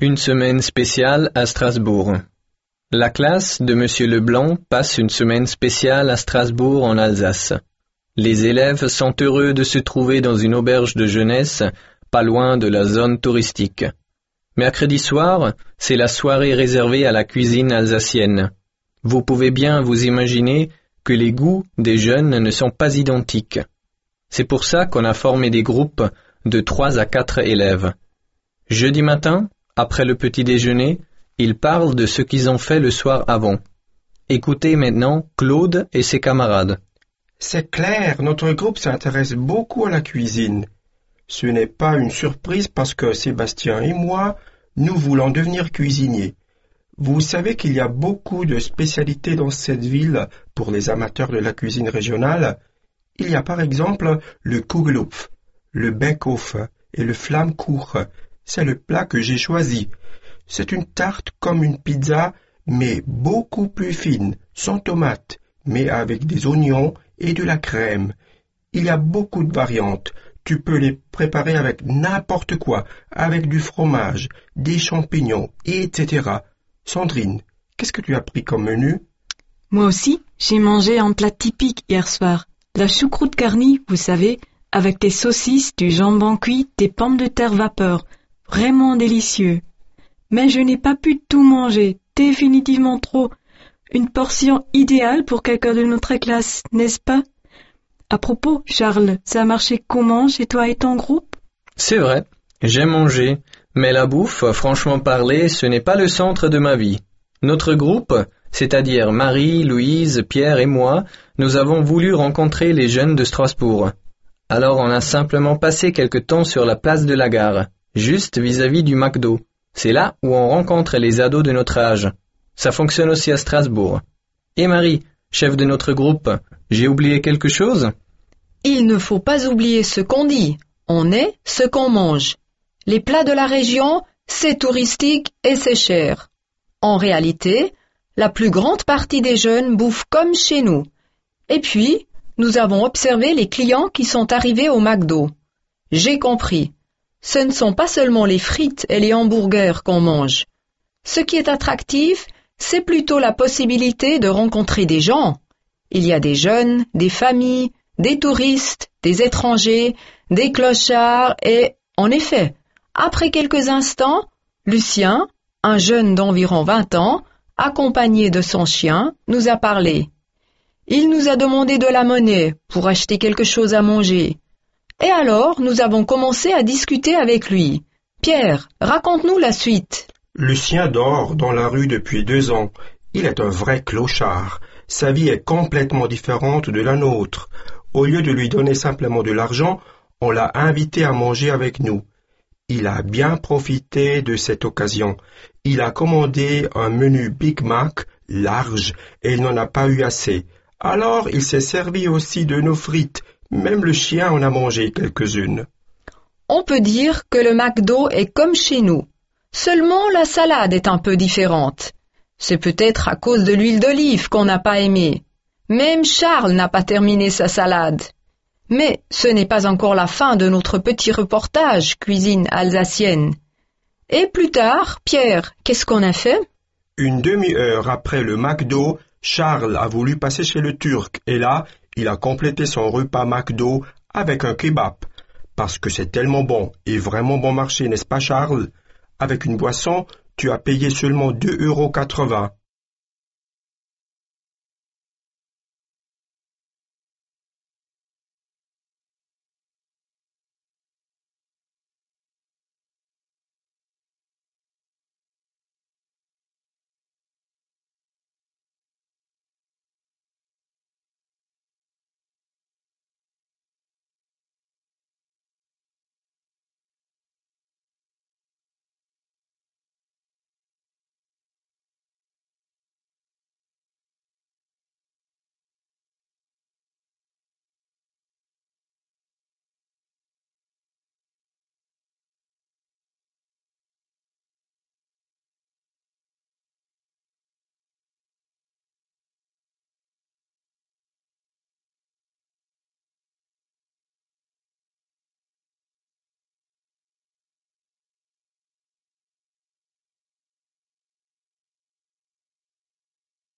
Une semaine spéciale à Strasbourg. La classe de Monsieur Leblanc passe une semaine spéciale à Strasbourg en Alsace. Les élèves sont heureux de se trouver dans une auberge de jeunesse, pas loin de la zone touristique. Mercredi soir, c'est la soirée réservée à la cuisine alsacienne. Vous pouvez bien vous imaginer que les goûts des jeunes ne sont pas identiques. C'est pour ça qu'on a formé des groupes de 3 à 4 élèves. Jeudi matin, après le petit déjeuner, ils parlent de ce qu'ils ont fait le soir avant. Écoutez maintenant Claude et ses camarades. C'est clair, notre groupe s'intéresse beaucoup à la cuisine. Ce n'est pas une surprise parce que Sébastien et moi, nous voulons devenir cuisiniers. Vous savez qu'il y a beaucoup de spécialités dans cette ville pour les amateurs de la cuisine régionale. Il y a par exemple le Kugelhupf, le Backofen et le Flammkuchen. C'est le plat que j'ai choisi. C'est une tarte comme une pizza, mais beaucoup plus fine, sans tomates, mais avec des oignons et de la crème. Il y a beaucoup de variantes. Tu peux les préparer avec n'importe quoi, avec du fromage, des champignons, etc. Sandrine, qu'est-ce que tu as pris comme menu? Moi aussi, j'ai mangé un plat typique hier soir. La choucroute garnie, vous savez, avec des saucisses, du jambon cuit, des pommes de terre vapeur. Vraiment délicieux. Mais je n'ai pas pu tout manger, définitivement trop. Une portion idéale pour quelqu'un de notre classe, n'est-ce pas? À propos, Charles, ça a marché comment chez toi et ton groupe? C'est vrai, j'ai mangé, mais la bouffe, franchement parler, ce n'est pas le centre de ma vie. Notre groupe, c'est-à-dire Marie, Louise, Pierre et moi, nous avons voulu rencontrer les jeunes de Strasbourg. Alors on a simplement passé quelque temps sur la place de la gare, juste vis-à-vis du McDo. C'est là où on rencontre les ados de notre âge. Ça fonctionne aussi à Strasbourg. Et Marie, chef de notre groupe, j'ai oublié quelque chose? Il ne faut pas oublier ce qu'on dit. On est ce qu'on mange. Les plats de la région, c'est touristique et c'est cher. En réalité, la plus grande partie des jeunes bouffent comme chez nous. Et puis, nous avons observé les clients qui sont arrivés au McDo. J'ai compris. Ce ne sont pas seulement les frites et les hamburgers qu'on mange. Ce qui est attractif, c'est plutôt la possibilité de rencontrer des gens. Il y a des jeunes, des familles, des touristes, des étrangers, des clochards et, en effet, après quelques instants, Lucien, un jeune d'environ 20 ans, accompagné de son chien, nous a parlé. Il nous a demandé de la monnaie pour acheter quelque chose à manger. Et alors, nous avons commencé à discuter avec lui. Pierre, raconte-nous la suite. Lucien dort dans la rue depuis 2 ans. Il est un vrai clochard. Sa vie est complètement différente de la nôtre. Au lieu de lui donner simplement de l'argent, on l'a invité à manger avec nous. Il a bien profité de cette occasion. Il a commandé un menu Big Mac large et il n'en a pas eu assez. Alors il s'est servi aussi de nos frites. Même le chien en a mangé quelques-unes. On peut dire que le McDo est comme chez nous. Seulement la salade est un peu différente. C'est peut-être à cause de l'huile d'olive qu'on n'a pas aimé. Même Charles n'a pas terminé sa salade. Mais ce n'est pas encore la fin de notre petit reportage cuisine alsacienne. Et plus tard, Pierre, qu'est-ce qu'on a fait? Une demi-heure après le McDo, Charles a voulu passer chez le Turc et là, il a complété son repas McDo avec un kebab. Parce que c'est tellement bon et vraiment bon marché, n'est-ce pas Charles? Avec une boisson, tu as payé seulement 2,80 €.